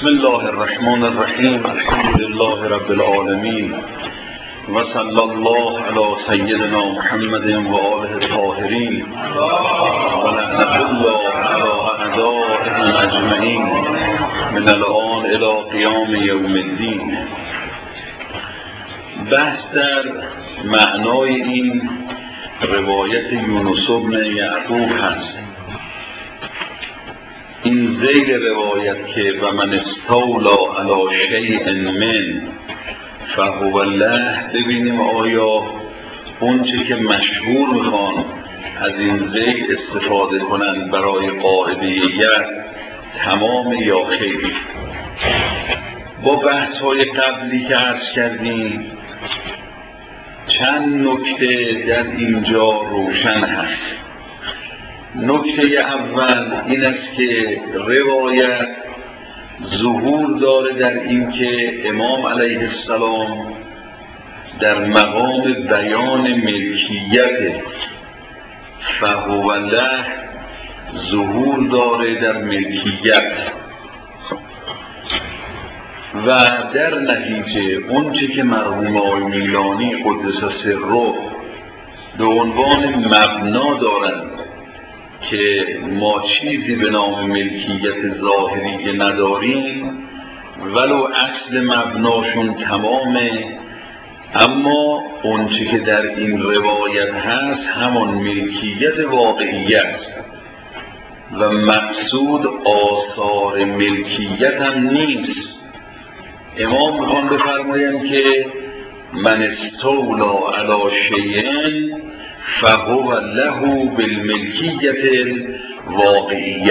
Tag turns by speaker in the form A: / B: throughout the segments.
A: بسم الله الرحمن الرحیم. الحمد لله رب العالمین و صلی الله علی سیدنا محمد و آله الطاهرین و لعنت الله علی اعدائهم اجمعین من الآن الی قیام یوم الدین. بحث در معنای این روایت یونس بن یعقوب هست. این ذیل روایت که و من استولا علی شیء من فهو الله، ببینیم آیا اون چه که مشهور میخوان از این ذیل استفاده کنند برای قاعده یک تمام یا خیر. با بحث های قبلی که عرض کردیم چند نکته در اینجا روشن هست. نکته اول این است که روایت ظهور داره در این که امام علیه السلام در مقام بیان ملکیت فهو الله ظهور داره در ملکیت و در نتیجه اون چه که مرحوم آقای میلانی قدس سره به عنوان مبنا دارند که ما چیزی به نام ملکیت ظاهری نداریم ولو اصل مبناشون تمامه، اما اون چه که در این روایت هست همان ملکیت واقعی است و مقصود آثار ملکیت هم نیست. امام میخوان بفرمایند که من استولا علی شیء فهو له بالملکیت الواقعیه.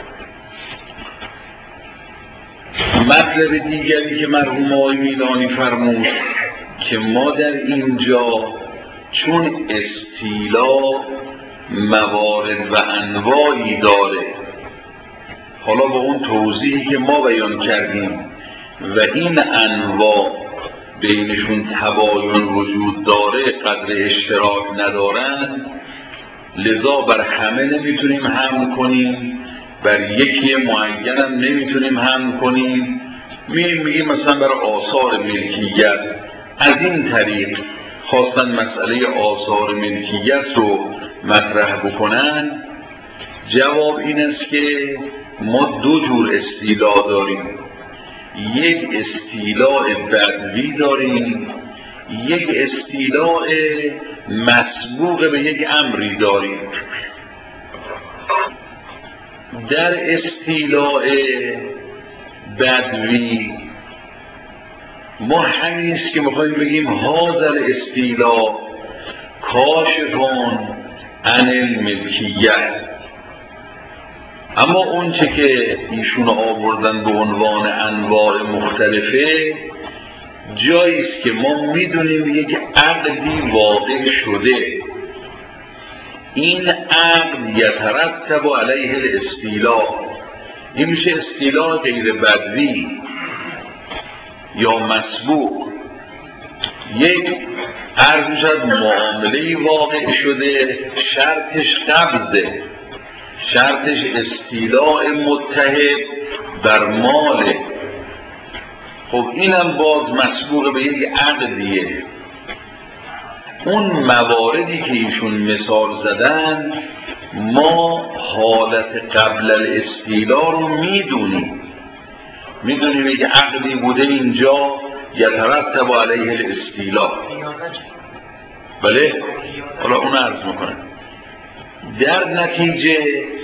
A: مطلب دیگری که مرحوم آقای میلانی فرمود که ما در اینجا چون استیلا موارد و انواعی داره، حالا با اون توضیحی که ما بیان کردیم و این انواع بینشون تباین وجود داره قدر اشتراک ندارن، لذا بر همه نمیتونیم حمل کنیم، بر یکی معین هم نمیتونیم حمل کنیم. میگیم مثلا بر آثار ملکیت. از این طریق خواستن مسئله آثار ملکیت رو مطرح بکنن. جواب این است که ما دو جور استیلا داریم، یک استیلاء بدوی داریم، یک استیلاء مسبوق به یک امری داریم. در استیلاء بدوی ما همینست که میخوایم بگیم هذا الاستیلاء کاشفون عن الملکیه، اما اون چه که ایشون آوردن به عنوان انواع مختلفه جاییست که ما میدونیم یک عقدی واقع شده، این عقد یترتب علیه الاستیلاء. این میشه استیلاء غیر بدوی یا مسبوق. یک عرض شد معامله واقع شده، شرطش قبضه، شرطش استیلاء متحد بر ماله. خب اینم باز مسبوق به یک عقدیه. اون مواردی که ایشون مثال زدن ما حالت قبل الاستیلاء رو میدونیم یک عقدی بوده اینجا یترتب علیه الاستیلاء. بله حالا اون عرض میکنم. در نتیجه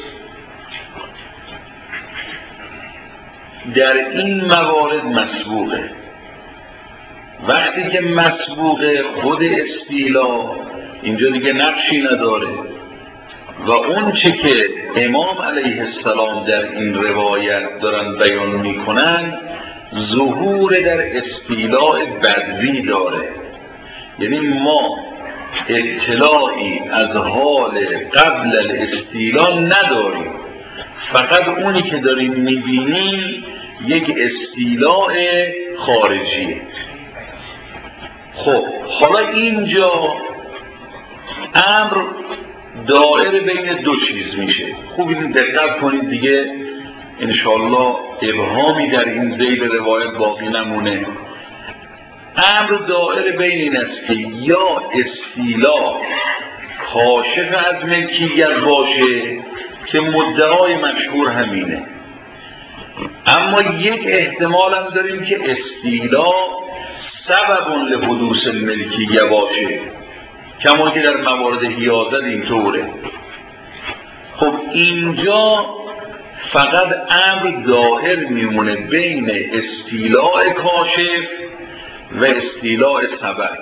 A: در این موارد مسبوقه. وقتی که مسبوقه خود استیلا اینجا دیگه نقشی نداره و اون چه که امام علیه السلام در این روایت دارن بیان میکنن ظهور در استیلاء بدوی داره. یعنی ما اطلاعی از حال قبل الاستیلاء نداریم، فقط اونی که داریم میبینیم یک استیلاء خارجیه. خب حالا اینجا امر دائره بین دو چیز میشه. خوب این دقت کنید دیگه، انشالله ابهامی در این ذیل روایت باقی نمونه. امر دائر بین این است که یا استیلا کاشف از ملکیت باشه که مدعای مشهور همینه، اما یک احتمال هم داریم که استیلا سبب لحدوث الملکیه باشه، کما که در موارد حیازت اینطوره. خب اینجا فقط امر دائر میمونه بین استیلاء کاشف و استیلاء سبب.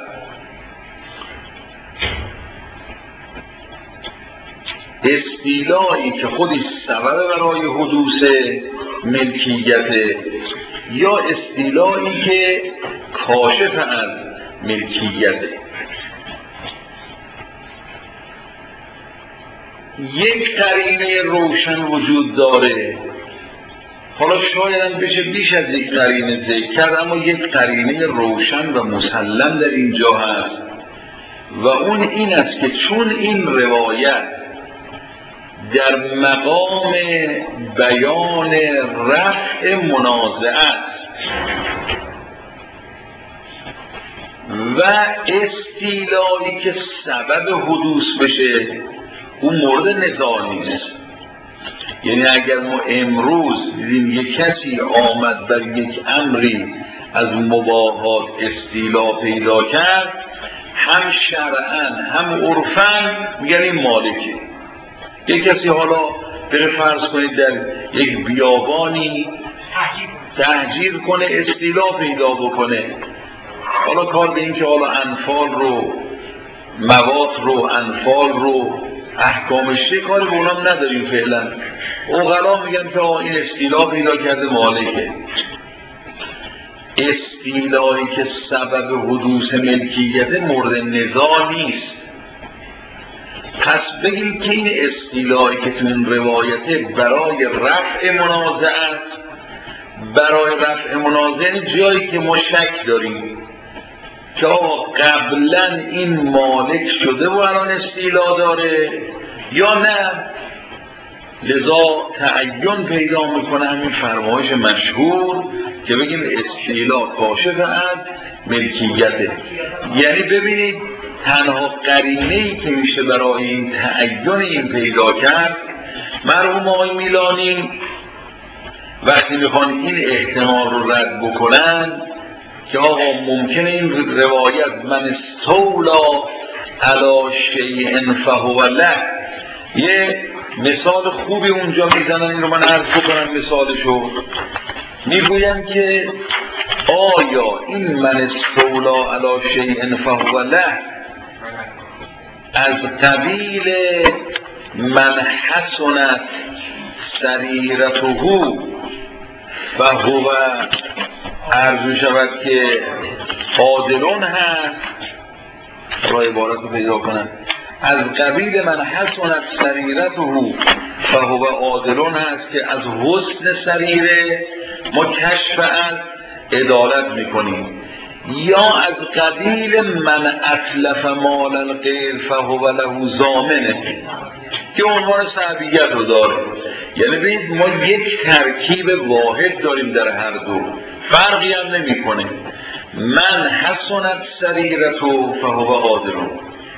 A: استیلایی که خودش سبب برای حدوث ملکیت، یا استیلایی که کاشف از ملکیت. یک قرینه روشن وجود داره، حالا شاید هم بشه بیش از یک قرینه ذکر کرد، اما یک قرینه روشن و مسلم در اینجا هست و اون این است که چون این روایت در مقام بیان رفع منازعه است و استیلایی که سبب حدوث بشه اون مورد نزاع نیست. یعنی اگر ما امروز دیدیم یک کسی آمد بر یک امری از مباحات استیلا پیدا کرد، هم شرعاً هم عرفاً میگن این مالکه. یک کسی حالا بره فرض کنید در یک بیابانی تهجیر کنه، استیلا پیدا بکنه، حالا کار به این که حالا انفال رو، موات رو، انفال رو، احکامش چه کاری به اونام نداریم فعلا. عقلا میگن که این استیلا پیدا کرده مالکه. استیلایی که سبب حدوث ملکیت مورد نزاع نیست. پس بگیم که این استیلایی که تو این روایته برای رفع منازعه است، برای رفع منازعه جایی که ما شک داریم که قبلا این مالک شده و الان استیلا داره یا نه، لذا تعین پیدا میکنه همین فرمایش مشهور که بگیم استیلا کاشف از ملکیته. یعنی ببینید تنها قرینه‌ای که میشه برای این تعین این پیدا کرد، مرحوم آقای میلانی وقتی میخوان این احتمال رو رد بکنن که آقا ممکنه این روایت من استولا علی شیء فهو له، یه مثال خوبی اونجا میزنن، این رو من عرض بکنم مثالشو. میگوین که آیا این من استولا علی شیء فهو له از قبیل من حسنت سریرته فهو عرض شود که عادلون هست، را عبارت رو پیدا کنم، از قبیل من حسنت سریرته فهو عادلون هست که از حسن سریره ما کشف از عدالت میکنیم، یا از قبیل من اتلف مال الغیر فهو له ضامنه که عنوان صحابیت رو داره. یعنی ببینید ما یک ترکیب واحد داریم در هر دو، فرقی هم نمی کنه. من حسنت سریرته فهو عادلون،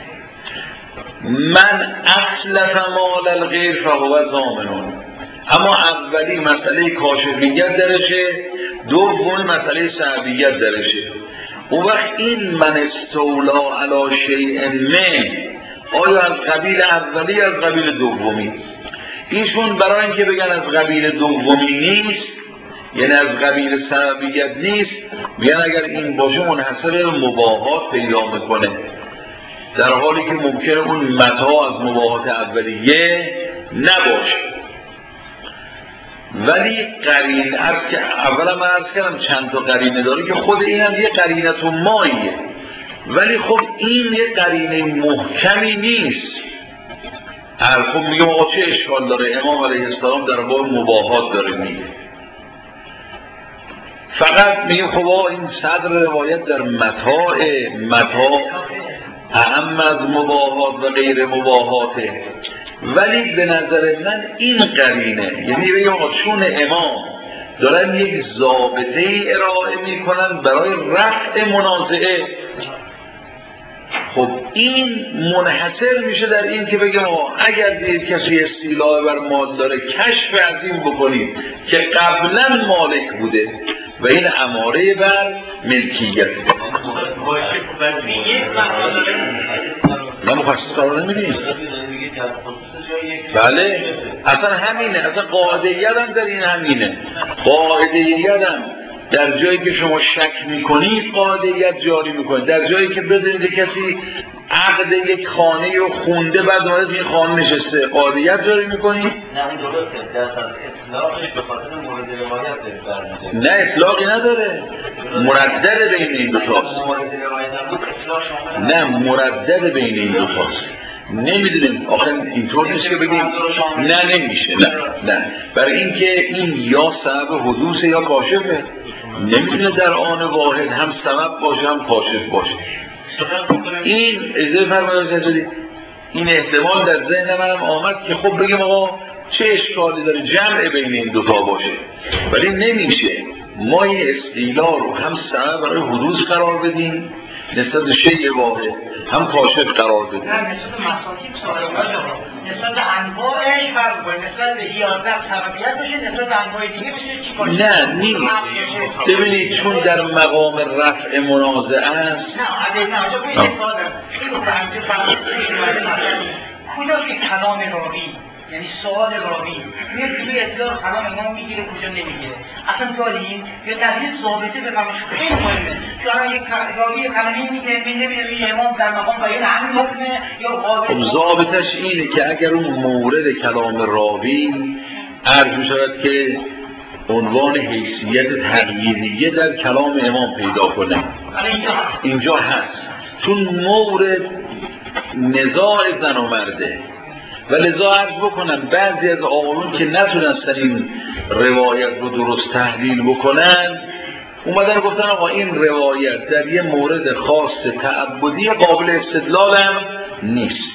A: من اتلف مال الغیر فهو ضامنون. اما اولی مسئله کاشفیت درشه، دوم مسئله صحابیت درشه. اون وقت این من استولا علی شیء من آیا از قبیل اولی از قبیل دومی؟ ایشون برای اینکه بگن از قبیل دومی نیست، یعنی از قبیل صحابیت نیست، میگن اگر این باشه منحصر به مباحات پیدا میکنه، در حالی که ممکنه اون متاع از مباحات اولیه نباشه. ولی قرینه که اولا من عرض کردم چند تا قرینه داره که خود این هم یه قرینه تو ماییه، ولی خب این یه قرینه محکمی نیست. خب میگم آقا چه اشکال داره؟ امام علیه السلام در باب مباحات داره میگه، فقط میگم خب آقا این صدر روایت در متاع اهم از مباحات و غیر مباحاته. ولی به نظر من این قرینه، یعنی بگم چون امام دارن یک ضابطه ارائه میکنن برای رفع منازعه، خب این منحصر میشه در این که بگم اگر دیر کسی استیلاء بر مال داره کشف از این بکنید که قبلا مالک بوده و این اماره بر ملکیت. نه مخصص قرار نمیدیم. بله اصلا همینه، اصلا قاعده‌یت هم در این همینه. قاعده‌یت هم در جایی که شما شک میکنید قاعده‌یت جاری میکنید، در جایی که بدونید کسی عقد یک خانه رو خونده بعد اومده این خانه نشسته قاعده‌یت جاری میکنید. نه اون درسته، در اطلاقش به خاطر مورد روایت برمی‌گرده. نه اطلاقی نداره، مردد بین این دو تاست. نه مردد بین این دو تاست. نمیدونیم آخه اینطور نیست که بگیم نه نمیشه، نه برای اینکه این یا سبب حدوث یا کاشفه، نمیتونه در آن واحد هم سبب باشه هم کاشف باشه. این اجازه فرمایید این احتمال در ذهن منم آمد که خب بگیم آقا چه اشکالی داره جمع بین این دوتا باشه، ولی نمیشه ما این استیلا رو هم سبب برای حدوث قرار بدیم نسبت به شیء واحد، هم کاشف قرار بدیم.
B: نه نسبت به مصاطیب سوال نسبت به انواعش فرق کنه، نسبت به 11 سببیت بشه، نسبت به انواع دیگه بشه چی کار؟
A: نه نیست. ببینید چون در مقام رفع منازعه است.
B: کجا که کلام راوی یعنی سوال راوی میاد توی اطلاع کلام امام میگیره کجا نمیگیره اصلا داریم یا در این ضابطه بفهمش خیلی مهمه. چون یک راوی کلامی میگه من نمیدونم این امام در مقام بیان همین حکمه یا قابل.
A: ضابطش اینه که اگر اون مورد کلام راوی عرض می‌شود که عنوان حیثیت تغییریه در کلام امام پیدا کنه، اینجا هست چون مورد نزاع زن و مرده و لذا عرض بکنم بعضی از آقایون که نتونستن این روایت رو درست تحلیل بکنن اومدن گفتن آقا این روایت در یه مورد خاص تعبدی قابل استدلال هم نیست.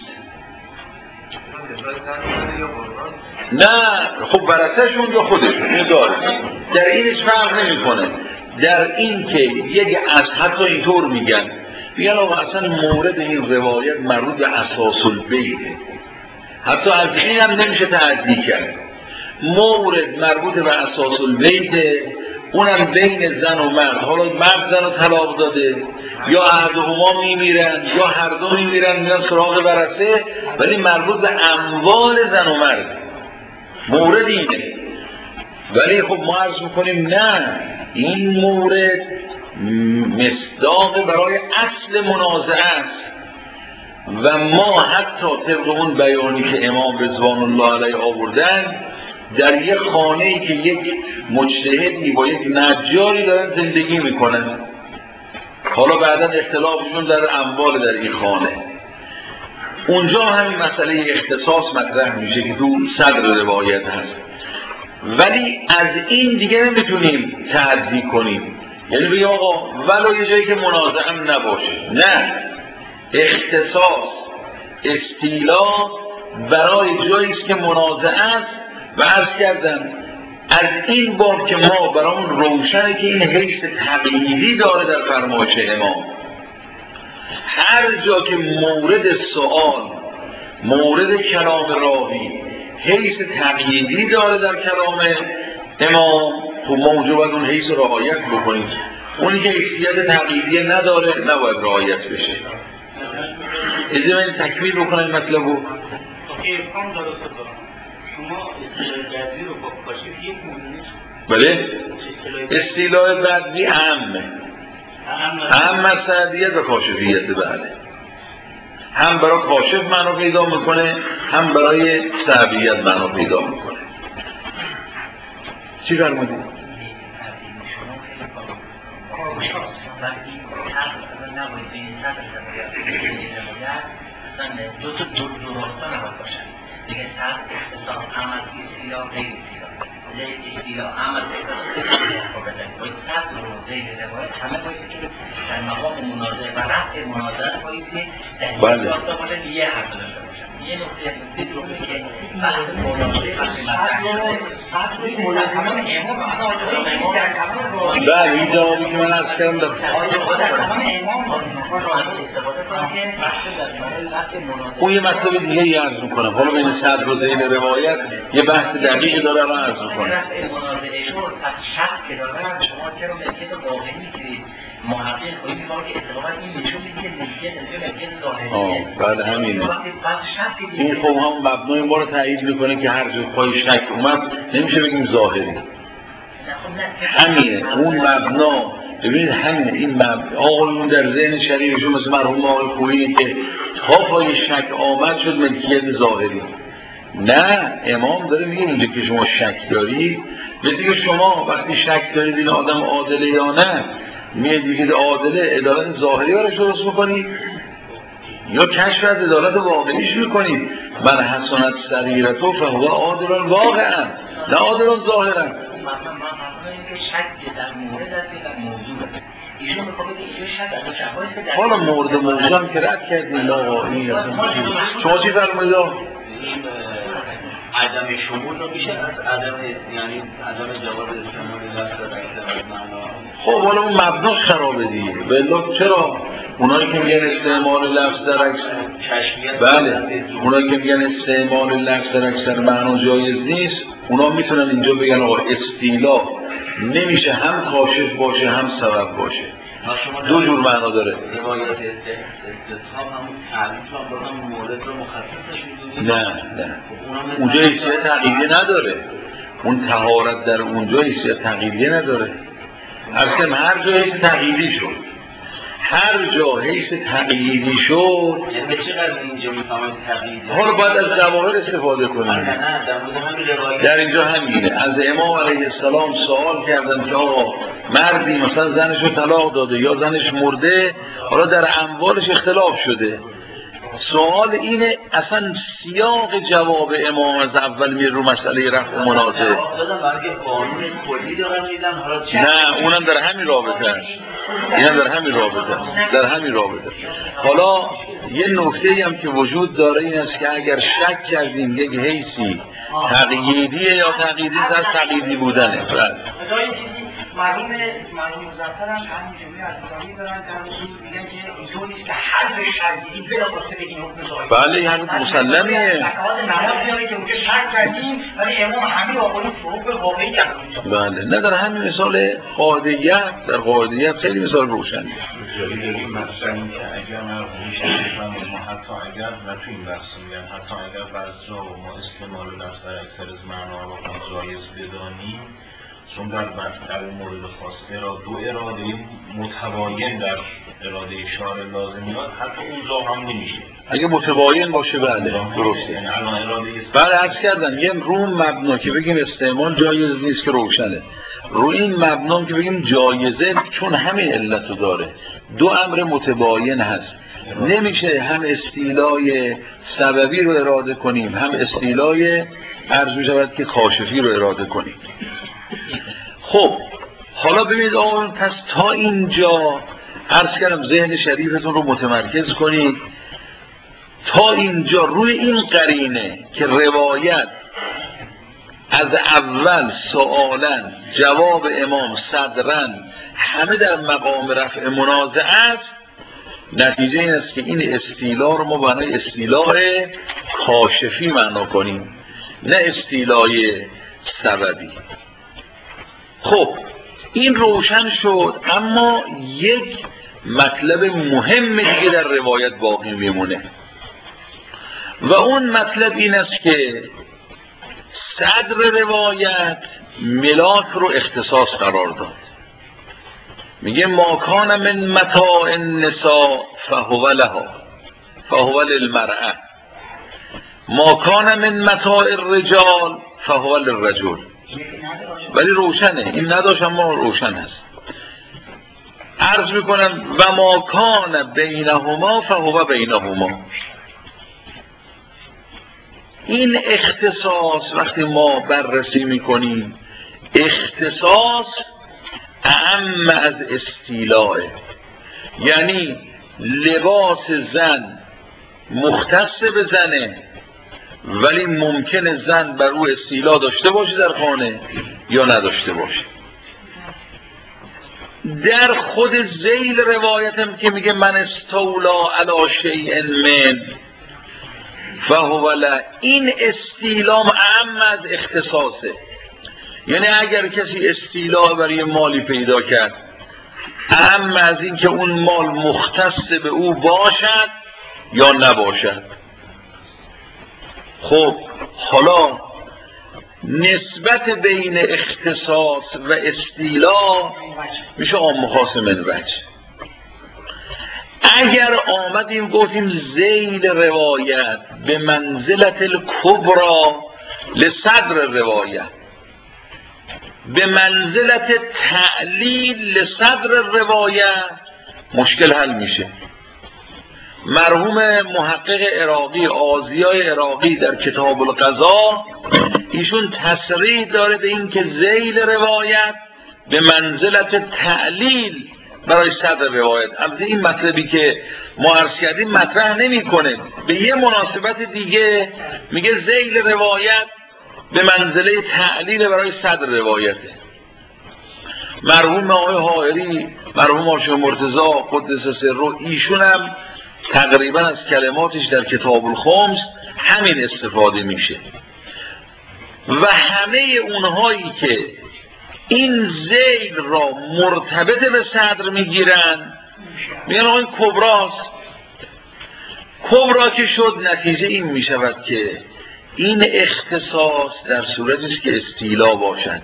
A: نه خب برسهشون یا خودشون داره، در اینش فرق نمی کنه. در این که یک از حتی اینطور میگن آقا اصلا مورد این روایت مربوط به اساس البیته، حتی از این هم نمیشه تعدی کرد. مورد مربوط به اساس البیته اونم بین زن و مرد، حالا مرد زن رو طلاق داده یا احدهما میمیرن یا هر دو میمیرن میان سراغ ورثه، ولی مربوط به اموال زن و مرد مورد اینه. ولی خب ما عرض میکنیم نه این مورد مصداق برای اصل منازعه است و ما حتی طبق اون بیانی که امام رضوان الله علیه آوردن در یک خانه‌ای که یک مجتهدی با یک نجاری دارن زندگی میکنن، حالا بعدا اختلافشون در اموال در این خانه، اونجا همین مسئله اختصاص مطرح میشه که تو صدر روایت هست، ولی از این دیگه نمیتونیم تعدی کنیم. یعنی بگیم آقا ولو یه جایی که منازعه هم نباشه، نه اختصاص استیلا برای جایی است که منازعه است و عرض کردم از این باب که ما برامون روشنه که این حیث تقییدی داره در فرمایش امام. هر جا که مورد سوال مورد کلام راوی حیث تقییدی داره در کلام امام، خب ما اونجا باید اون حیث رعایت بکنیم. اونی که حیثیت تقییدی نداره نباید رعایت بشه. اجازه من تکمیل بکنم مطلبو.
B: شما جدی رو با کاشف یک میدونید؟
A: بله؟ استیلاء بعدی هم مسئلیت و کاشفیت بله، هم برای کاشف معنا پیدا میکنه هم برای سببیت معنا پیدا میکنه. چی فرمودید؟
B: دو تا درسته نباید باشن دیگه سر اختصاص عمل استیلا غیر استیلا زیر استیلا عمل باید سر و زیر روایت همه باید که در مقام منازعه و رفع منازعه باید در این داشته باشن یه حرف داشته باشن یه نکته جمله که بحث مناظره تمام امام در کلام راوی
A: بله این جوابی که من عرض کردم
B: در کلام امام استفاده کنم که بحث مناظره
A: اون یه مطلب دیگه ای عرض میکنم. حالا بین صدر و ذیل روایت یه بحث دقیقی داره رو عرض میکنم.
B: مناظره شد پس شک که دارن شما چرا ملکیت واقعی میگیرید محقق خواهی میکنم که اتفاقا این نشون میده که ملکیت ظاهریه.
A: بله همینه. این خب هم مبنای ما رو تایید میکنه که هر جای پای شک اومد نمیشه بگیم ظاهری. همینه اون مبنا. ببینید همینه این آقایون در ذهن شریفشون مثل مرحوم آقای خویی که تا پای شک آمد شد ملکیت ظاهری. نه امام داره میگه اینجا که شما شک دارید مثل که شما وقتی شک دارید این آدم عادله یا نه میگید عادله عدالت ظاهری براش درست میکنید یا کشف از عدالت واقعیش میکنید. من حسنت سریرتو فهو عادل واقعا نه عادل ظاهرا. حالا مورد موضوع هم که رد کردیم لاغایی شما چی فرمایید؟
C: عدم شمول رو میشه از عدم یعنی عدم جواب استعمال لفظ در معنا.
A: خب حالا اون مبناش خرابه دیگه. بله چرا اونایی که میگن استعمال لفظ در اکثر بله اونایی که میگن استعمال لفظ در اکثر معنا جایز نیست اونا میتونن اینجا بگن آقا استیلا نمیشه هم کاشف باشه هم سبب باشه. دو جور معنا داره.
C: روایت استصحاب همون تعریف هم بازم مورد رو مخصصش میدونید؟
A: نه اونجا حیثیت تقییدی نداره. اون طهارت در اونجا حیثیت تقییدی نداره. اصلا هر جا حیث تقییدی شد هر جا حیث تقییدی شد
C: یعنی چقدر اینجا میفهمید تقییدی؟
A: حالا باید از ظواهر استفاده کنیم. در اینجا همینه. از امام علیه السلام سوال کردن که آقا مردی مثلا زنش رو طلاق داده یا زنش مرده حالا در اموالش اختلاف شده. سوال اینه اصلا سیاق جواب امام از اول میره رو مسئله رفع منازعه. نه اونم در همین رابطه است. اینم در همین رابطه. حالا یه نکته‌ای هم که وجود داره این است که اگر شک کردیم یک حیثی تقییدیه یا تقییدی از تقییدی بودنه.
B: مرحوم مظفر هم همین جمله از دارن در وجود میگن که اینطور نیست که حل شرعی بلا واسطه این حکم ظاهری.
A: بله این حکم مسلمیه.
B: نماز میاره که اونجا شک کردیم ولی امام همین آقایون حکم واقعی کردن.
A: بله نه در همین مثال قاعدیت در قاعدیت خیلی مثال روشنه.
D: جایی داریم مثلا که اگر مرحوم شریف ما حتی اگر و تو این بحث میگن حتی اگر بعض جا ما استعمال لفظ در اکثر از معنا رو جایز بدانیم چون در مورد خاص دو اراده متباین در اراده شارع لازمیات حتی اونجا هم نمیشه.
A: اگه متباین باشه بله درسته. بله عرض کردم یه روم مبنا که بگیم استعمال جایز نیست که روشنه. روی این مبنا که بگیم جایزه چون همین علتو داره. دو امر متباین هست. نمیشه هم استیلای سببی رو اراده کنیم هم استیلای عرض می‌شود که کاشفی رو اراده کنیم. خب حالا ببینید آقایون پس تا اینجا عرض کردم ذهن شریفتون رو متمرکز کنید. تا اینجا روی این قرینه که روایت از اول سؤالن جواب امام صدرن همه در مقام رفع منازعه است. نتیجه این است که این استیلا رو ما بنای استیلای کاشفی معنا کنیم نه استیلای سببی. خب این روشن شد اما یک مطلب مهم دیگه در روایت باقی میمونه و اون مطلب این است که صدر روایت ملاک رو اختصاص قرار داد. میگه ما کان من متاع النساء فهو لها فهو للمرأة ما کان من متاع الرجال فهو للرجل. ولی روشنه این نداشت اما روشن هست. عرض میکنم و ما کان بینهما فهو بینهما. این اختصاص وقتی ما بررسی میکنیم اختصاص اهم از استیلاه، یعنی لباس زن مختص به زنه ولی ممکنه زن بر او استیلا داشته باشه در خانه یا نداشته باشه. در خود ذیل روایتم که میگه من استولا علی شیء من فهو له، این استیلام اعم از اختصاصه. یعنی اگر کسی استیلا برای مالی پیدا کرد، اعم از این که اون مال مختص به او باشد یا نباشد. خب حالا نسبت بین اختصاص و استیلا میشه عام خاص من وجه. اگر آمدیم گفتیم ذیل روایت به منزلت الکبرا لصدر روایت، به منزلت تعلیل لصدر روایت، مشکل حل میشه. مرحوم محقق عراقی آزیای عراقی در کتاب القضا ایشون تصریح داره به این که ذیل روایت به منزلت تعلیل برای صدر روایت. البته این مطلبی که ما عرض کردیم مطرح نمی‌کنه، به یه مناسبت دیگه میگه ذیل روایت به منزله تعلیل برای صدر روایته. مرحوم آقای حائری، مرحوم آقای مرتضی قدس سره، ایشون هم تقریبا از کلماتش در کتاب الخمس همین استفاده میشه و همه اونهایی که این ذیل را مرتبط به صدر میگیرن میگن آقا این کبراست. کبرا که شد نتیجه این میشود که این اختصاص در صورتش که استیلا باشد،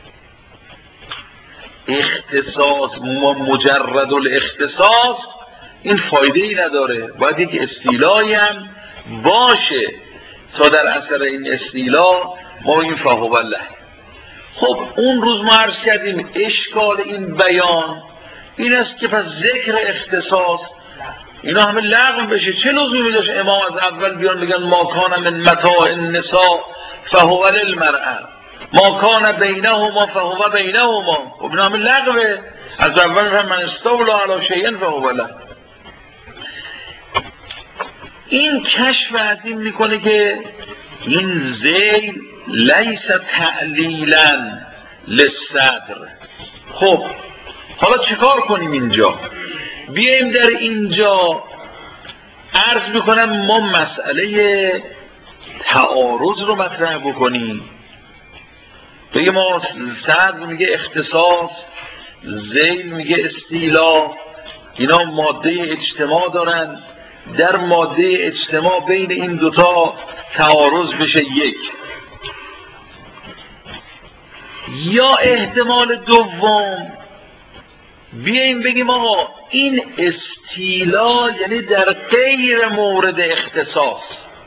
A: اختصاص مجرد الاختصاص این فایده ای نداره، باید یک استیلایی هم باشه تا در اثر این استیلا ما این فهو له. خب اون روز ما عرض کردیم اشکال این بیان این است که پس ذکر اختصاص اینا همه لغو بشه. چه لزومی داشت امام از اول بیان بگن ما کان من متاع النساء فهو للمرأة، ما کان بینهما فهو بینهما؟ خب اینا همه لغوه. از اول من استولا علی شیء فهو له. این کشف از این میکنه که این ذیل لیس تعلیلا للصدر. خب حالا چیکار کنیم اینجا؟ بیایم در اینجا عرض میکنم ما مسئله تعارض رو مطرح بکنیم. بگیم ما صدر میگه اختصاص، ذیل میگه استیلا، اینا ماده اجتماع دارن، در ماده اجتماع بین این دوتا تعارض بشه یک. یا احتمال دوم بیاییم بگیم آقا این استیلا یعنی در غیر مورد اختصاص،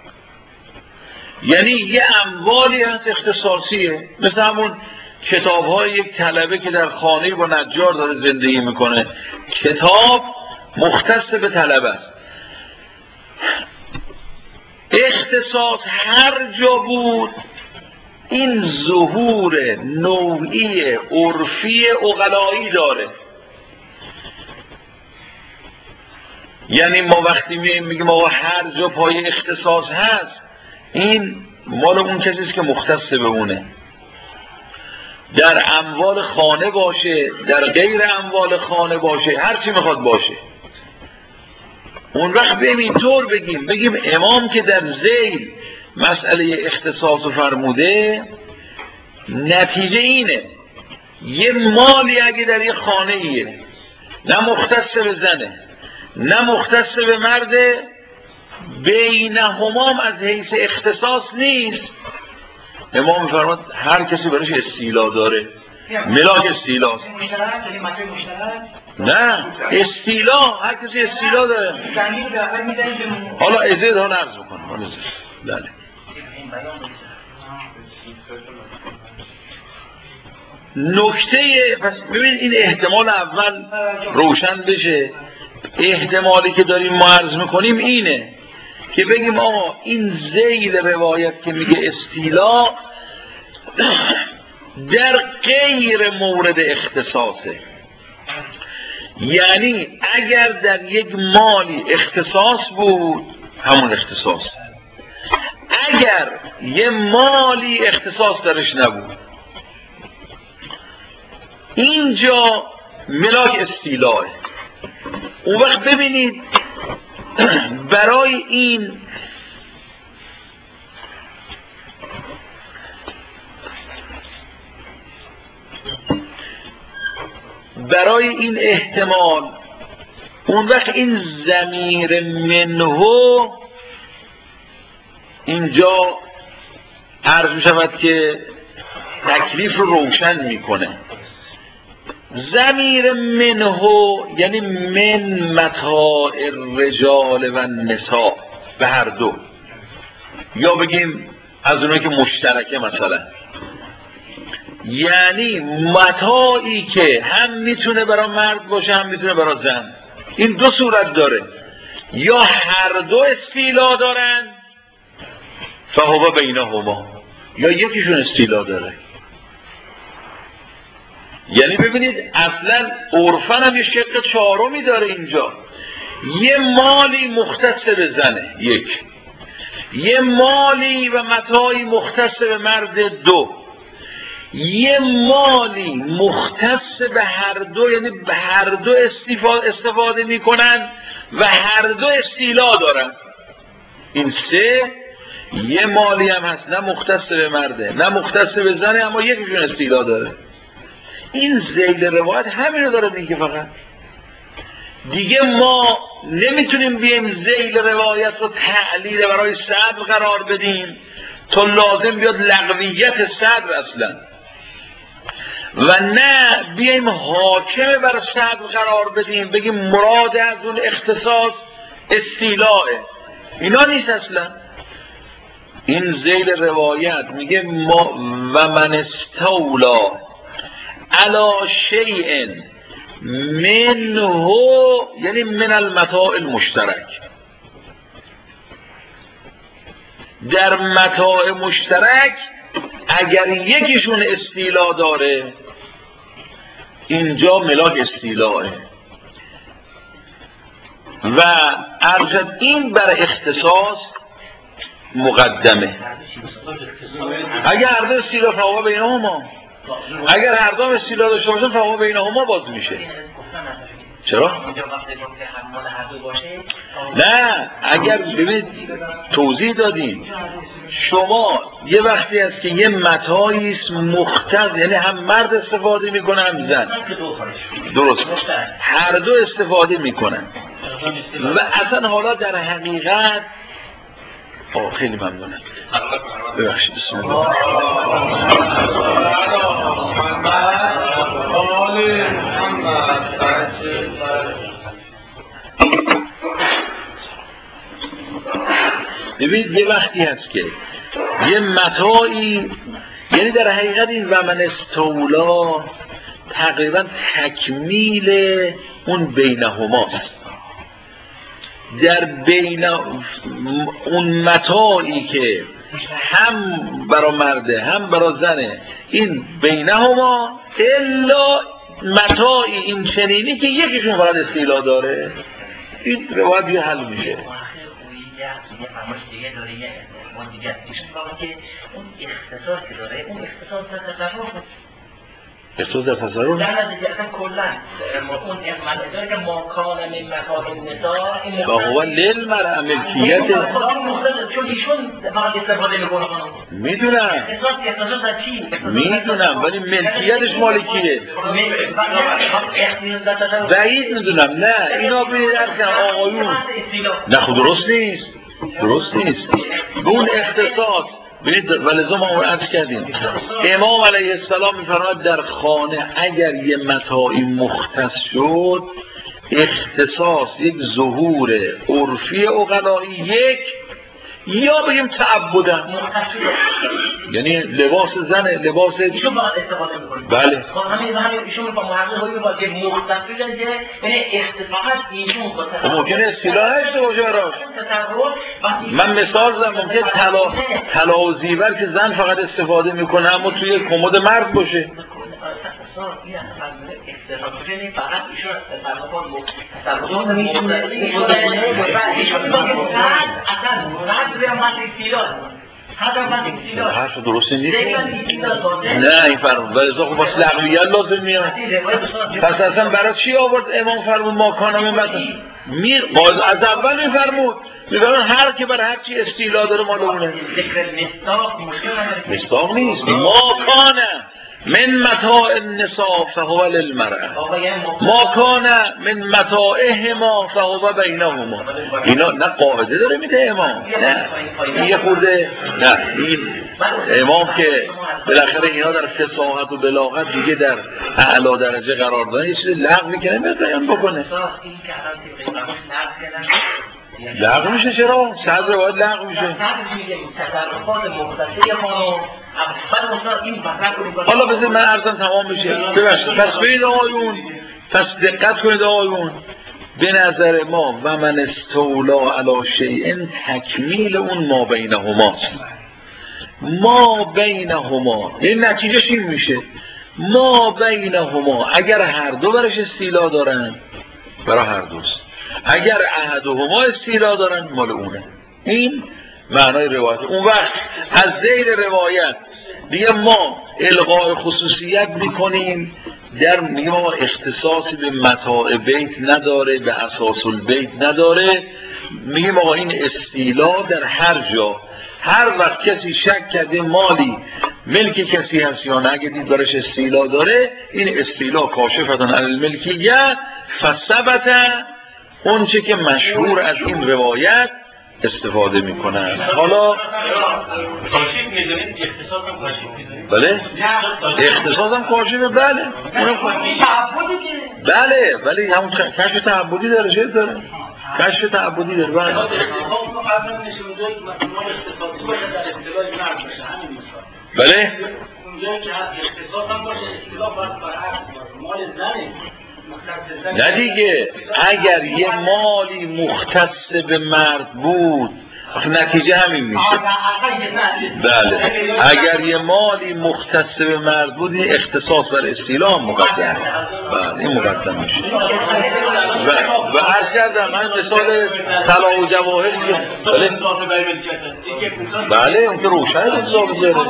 A: یعنی یه اموالی هست اختصاصیه، مثل همون کتاب های یک طلبه که در خانه با نجار داره زندگی میکنه، کتاب مختص به طلبه است. اختصاص هر جا بود این ظهور نوعی عرفی عقلایی داره. یعنی ما وقتی میگیم آقا هر جا پای اختصاص هست این مال اون کسیست که مختص به اونه، در اموال خانه باشه در غیر اموال خانه باشه هر چی میخواد باشه. اون وقت بیم اینطور بگیم امام که در ذیل مسئله اختصاص فرموده، نتیجه اینه یه مالی اگه در یه خانه ایه نه مختص به زنه نه مختص به مرده، بینهمام از حیث اختصاص نیست، امام فرمود هر کسی برایش استیلا داره، ملاک استیلاست. نه استیلا هر کسی استیلا داره. حالا ازید ها نرز بکنم. بله نکته، پس ببین این احتمال اول روشن بشه. احتمالی که داریم ما عرض میکنیم اینه که بگیم آقا این ذیل روایت که میگه استیلا در غیر مورد اختصاصه، یعنی اگر در یک مالی اختصاص بود همون اختصاص، اگر یه مالی اختصاص درش نبود، اینجا ملاک استیلاه. اون وقت ببینید برای این احتمال، اون وقت این ضمیر منهو اینجا عرض می شود که تکلیف رو روشن میکنه. ضمیر منهو یعنی من متاع الرجال و النساء، به هر دو، یا بگیم از اونایی که مشترکه، مثلا یعنی متاعی که هم میتونه برای مرد باشه هم میتونه برای زن. این دو صورت داره، یا هر دو استیلا دارن فهو بینهما، یا یکیشون استیلا داره. یعنی ببینید اصلا عرفاً هم یه شق چهارمی داره اینجا. یه مالی مختص به زنه، یک، یه مالی و متاعی مختص به مرد، دو، یه مالی مختص به هر دو، یعنی به هر دو استفاده میکنن و هر دو استیلا دارن. این سه. یه مالی هم هست نه مختص به مرده نه مختص به زنه، اما یکیشون استیلا داره. این ذیل روایت همین رو داره میگه. فقط دیگه ما نمیتونیم بیم ذیل روایت رو تعلیل برای صدر قرار بدیم، تو لازم بیاد لغویت صدر اصلا، و نه بیایم حاکم بر صدر قرار بدیم بگیم مراد از اون اختصاص استیلاه. اینا نیست اصلا. این ذیل روایت میگه ما و من استولا علی شیء منه، یعنی من المتاع المشترک، در متاع مشترک اگر یکیشون استیلا داره اینجا ملاک استیلاه. و ارجد این بر اختصاص مقدمه. اگر هر دو استیلا فهو بینهما، اگر هر دو استیلا داشته باشن فهو بینهما باز میشه. چرا؟ نه، اگر ببینید توضیح دادیم، شما یه وقتی هست که یه متاعی است مختص، یعنی هم مرد استفاده میکنه هم زن، درست، هر دو استفاده میکنن و اصلا حالا در حقیقت خیلی ممنونم. ببخشید. بسم الله. ببینید یه وقتی هست که یه متاعی، یعنی در حقیقت این و من استولا تقریبا تکمیل اون بینهماست. در بین اون متاعی که هم برای مرده هم برای زنه، این بینهما الا متاعی این چنینی که یکیشون فقط استیلا داره، این روایت دیگه حل میشه. اختصاص در تصرف
B: نه دیگه اصلا کلن اون مداره که ماکان من مکان النساء
A: و هو للمرأة ملکیت،
B: چون ایشون فقط استفاده میکنه خانم.
A: میدونم ولی ملکیتش مال کیه؟ بعید میدونم. نه اینا ببینید آقایون، نه خود درست نیست به اون اختصاص. ببینید ولذا ما اون عرض کردیم امام علیه السلام میفرماید در خانه اگر یه متاعی مختص شد، اختصاص یک ظهور عرفی عقلایی، یک یا بگیم تعبدن، یعنی لباس زن، لباس
B: ایشون باید استفاده میکنه.
A: بله
B: همین ایشون با محقق هایی باید که مختص شدن که یعنی اختصاص ایشون با
A: ممکنه اصطلاح هشته باشه براش. من مثال زدم ممکنه طلا و زیور که زن فقط استفاده میکنه اما توی کمد مرد باشه. حرف درستی نیست. نه این فرمود ولی خب واسه لغویت لازم میاد. پس اصلا برای چی آورد امام فرمود ما کانا من از اول میفرمود هر که برای هر چی استیلا داره مال اونه. مصداق نیست. ما کانه من متاع النساء فهو للمرأة ما کان من متاعهما فهو بینهما. اینا نه قاعده داره میده امام، نه این یه خورده، نه این امام که بالاخره اینا در فصاحت و بلاغت دیگه در اعلی درجه قرار دادن یه چیز لغو میکنه میاد بیان بکنه. لغو میشه چرا؟ صدر باید لغو میشه. حالا بذار من عرضم تمام بشه. ببخشید پس ببینید آقایون، پس دقت کنید آقایون، به نظر ما و من استولا علی شیء تکمیل اون ما بینهماست. ما بینهما این نتیجه چی میشه؟ ما بینهما اگر هر دو برش استیلا دارن برای هر دوست، اگر احدهما استیلا دارن مال اونه. این معنای روایت. اون وقت از ذیل روایت دیگه ما الغاء خصوصیت میکنیم در میگه ما اختصاصی به متاع بیت نداره، به اساس البیت نداره. میگیم آقا این استیلا در هر جا، هر وقت کسی شک کرده مالی ملک کسی هست یا نه، اگه دید برش استیلا داره این استیلا کاشفتن عن الملکیه فثبت اون چه که مشهور از این روایت استفاده میکنن. حالا
C: کاشف میدونید اختصاص هم کاشف میدونید؟
A: بله اختصاص هم کاشفه. بله بله ولی همون کشف تعبدی داره، چه داره؟ کشف تعبدی داره. بله بله
C: اونجا که اختصاص هم باشه اصطلاح باید مال زنه
A: نه دیگه. اگر یه مالی مختص به مرد بود نتیجه همین میشه. بله اگر یه مالی مختص به مرد بود این اختصاص بر استیلا مقدم. بله این مقدم میشه. و عرض کردم من مثال طلا و جواهر دیگه. بله بله اون که روشن اضافه داره.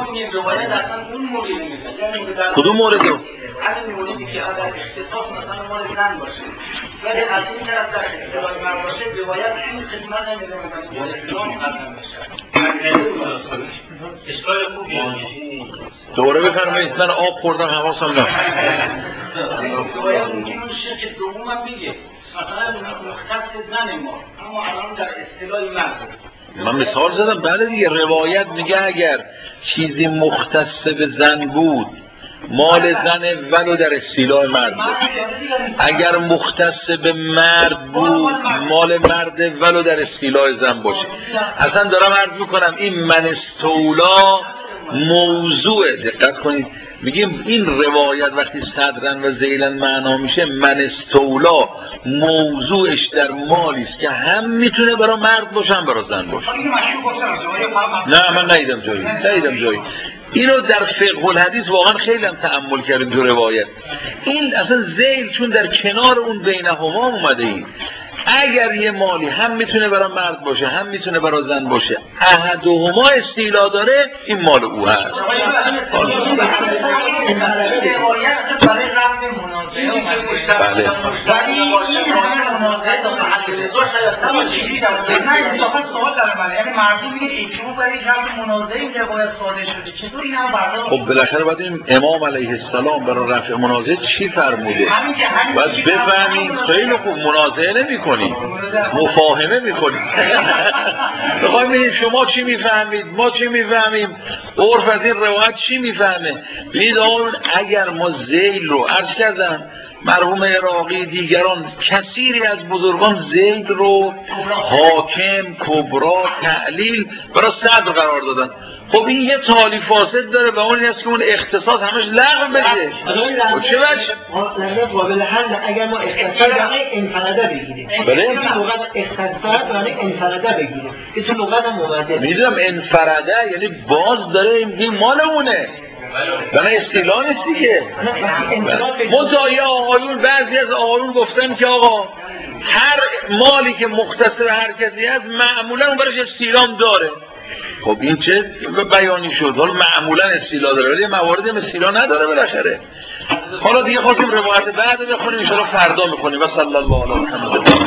A: کدوم مورد رو؟
B: همین موردی که اگر اختصاص مثلا مال زن باشه ولی از این طرف در اصطلاح مرد باشه روایت این قسمت هم میگه مثلا اسلام مقدم بشه.
C: اشکال خوبی
A: دوره بفرمایید من آب خوردم حواسم نبود.
B: روایت ممکن باشه که دوم هم بگه مثلا مختص زن ما اما الان در اصطلاح مرد.
A: من مثال زدم. بله دیگه روایت میگه اگر چیزی مختص به زن بود مال زن ولو در استیلاء مرد بود، اگر مختص به مرد بود مال مرد ولو در استیلاء زن باشه. اصلا دارم عرض میکنم این من استولا موضوع، دقت کنید میگیم این روایت وقتی صدرن و ذیلن معنا میشه من استولا موضوعش در مالی است که هم میتونه برای مرد باشه هم برای زن باشه. نه من ندیدم جایی. اینو در فقه الحدیث واقعا خیلی هم تأمل کردیم تو روایت. این اصلا ذیل چون در کنار اون بینهما اومده این اگر یه مالی هم میتونه برای مرد باشه هم میتونه برای زن باشه احدهما استیلا داره این مال او هست. بله خب بالاخره باید این امام علیه السلام برای رفع منازعه چی فرموده؟ باید بفهمیم. خیلی خوب منازعه نمی کنیم، مفاهمه می کنیم. بخوایم ببینیم شما چی میفهمید ما چی میفهمیم، عرف از این روایت چی میفهمه. ببینید اگر ما ذیل رو عرض کردم مرحوم عراقی دیگران کثیری از بزرگان ذیل رو حاکم کبرا تعلیل برای صدر قرار دادن. خب این یه تالی فاسد داره و اون است که اون اختصاص همش لغو بشه. چه وجه؟
E: قابل حل اگر ما اختصاص برای انفراده بگیریم.
A: بله؟
E: لغت اختصاص برای انفراده بگیریم. که تو لغت هم اومده.
A: میدونم انفراده یعنی باز داره این مالمونه. برای اصطلاح نیست دیگه. منتهی آقایون بعضی از آقایون گفتن که آقا هر مالی که مختص به هر کسی هست معمولا اون برش استیلام داره. خب این چه بیانی شد؟ حالا معمولا استیلا داره ولی موارد استیلا نداره بالاخره. حالا دیگه خواستیم روایت بعد بخونیم، ان شاءالله فردا میخونیم. و صلی الله علی محمد.